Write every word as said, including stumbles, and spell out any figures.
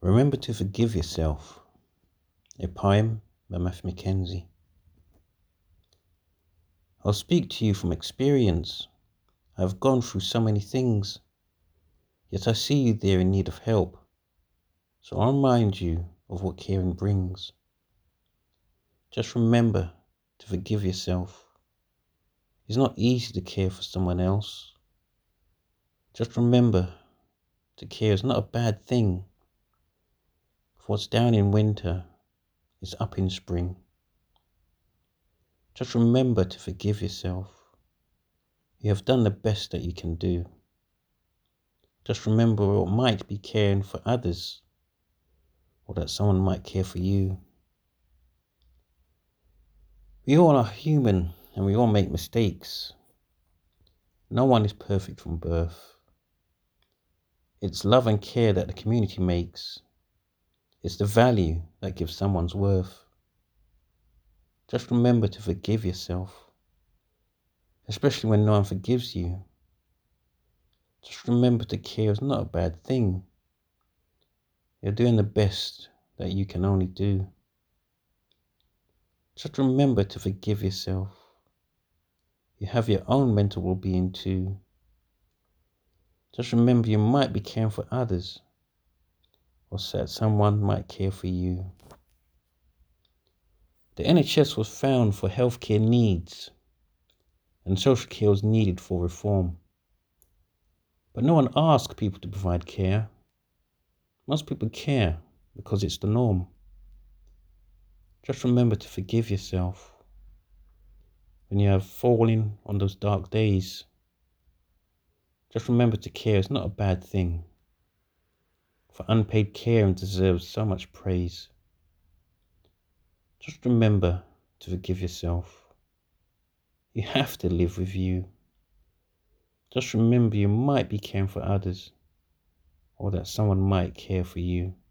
Remember to forgive yourself. A poem by Matthew Mackenzie. I'll speak to you from experience. I've gone through so many things, yet I see you there in need of help. So I'll remind you of what caring brings. Just remember to forgive yourself. It's not easy to care for someone else. Just remember to care is not a bad thing. For what's down in winter is up in spring. Just remember to forgive yourself. You have done the best that you can do. Just remember what might be caring for others, or that someone might care for you. We all are human and we all make mistakes. No one is perfect from birth. It's love and care that the community makes. It's the value that gives someone's worth. Just remember to forgive yourself, especially when no one forgives you. Just remember to care is not a bad thing. You're doing the best that you can only do. Just remember to forgive yourself. You have your own mental well-being too. Just remember you might be caring for others, or that someone might care for you. The N H S was found for healthcare needs, and social care was needed for reform. But no one asked people to provide care. Most people care because it's the norm. Just remember to forgive yourself when you have fallen on those dark days. Just remember to care is not a bad thing. For unpaid care deserves so much praise. Just remember to forgive yourself. You have to live with you. Just remember you might be caring for others, or that someone might care for you.